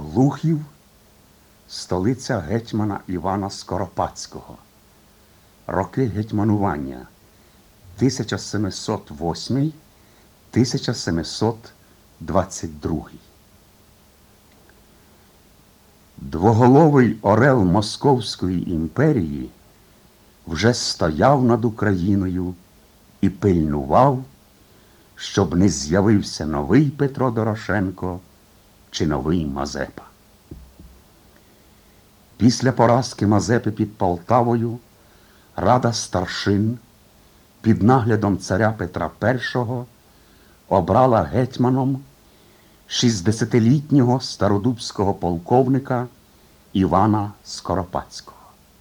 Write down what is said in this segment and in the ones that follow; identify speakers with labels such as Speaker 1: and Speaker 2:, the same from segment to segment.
Speaker 1: Глухів – столиця гетьмана Івана Скоропадського. Роки гетьманування 1708-1722. Двоголовий орел Московської імперії вже стояв над Україною і пильнував, щоб не з'явився новий Петро Дорошенко чи новий Мазепа. Після поразки Мазепи під Полтавою Рада старшин під наглядом царя Петра І обрала гетьманом 60-літнього стародубського полковника Івана Скоропадського.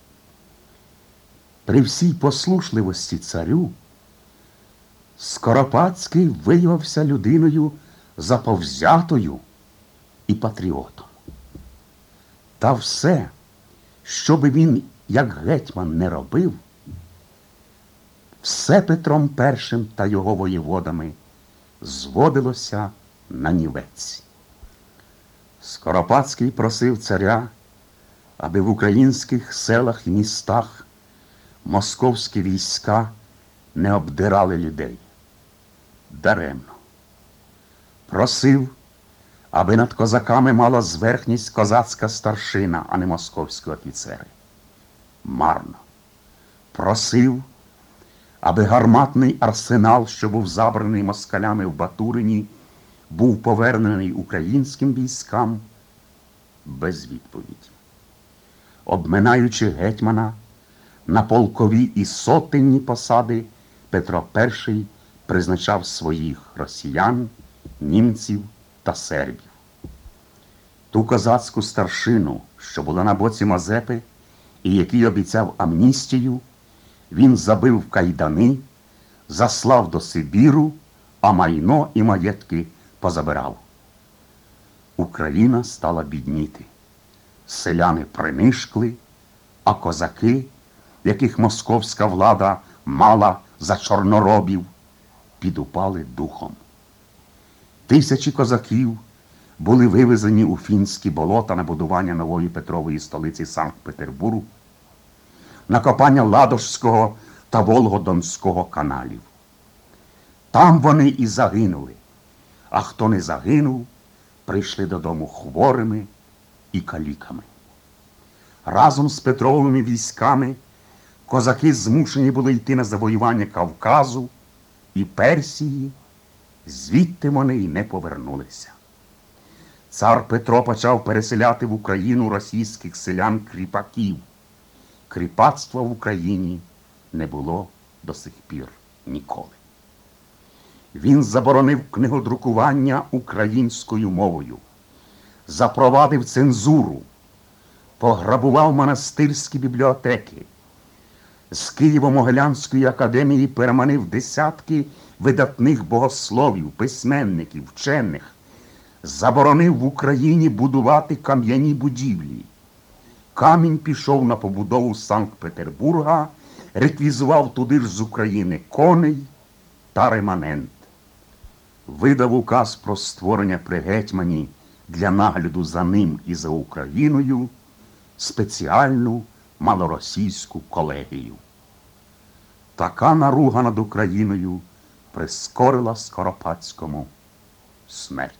Speaker 1: При всій послушливості царю Скоропадський виявився людиною заповзятою і патріотом. Та все, що би він, як гетьман, не робив, все Петром І та його воєводами зводилося на нівець. Скоропадський просив царя, аби в українських селах і містах московські війська не обдирали людей. Даремно. Просив, аби над козаками мала зверхність козацька старшина, а не московські офіцери. Марно. Просив, аби гарматний арсенал, що був забраний москалями в Батурині, був повернений українським військам. Без відповіді. Обминаючи гетьмана, на полкові і сотенні посади Петро І призначав своїх росіян, німців та сербів. Ту козацьку старшину, що була на боці Мазепи і який обіцяв амністію, він забив в кайдани, заслав до Сибіру, а майно і маєтки позабирав. Україна стала бідніти. Селяни принишкли, а козаки, яких московська влада мала за чорноробів, підупали духом. Тисячі козаків були вивезені у фінські болота на будування нової Петрової столиці Санкт-Петербургу, на копання Ладожського та Волго-Донського каналів. Там вони і загинули, а хто не загинув, прийшли додому хворими і каліками. Разом з Петровими військами козаки змушені були йти на завоювання Кавказу і Персії, звідти вони й не повернулися. Цар Петро почав переселяти в Україну російських селян-кріпаків. Кріпацтва в Україні не було до сих пір ніколи. Він заборонив книгодрукування українською мовою, запровадив цензуру, пограбував монастирські бібліотеки, з Києво-Могилянської академії переманив десятки видатних богословів, письменників, вчених, заборонив в Україні будувати кам'яні будівлі. Камінь пішов на побудову Санкт-Петербурга, реквізував туди ж з України коней та реманент. Видав указ про створення при гетьмані для нагляду за ним і за Україною спеціальну малоросійську колегію. Така наруга над Україною прискорила Скоропадському смерть.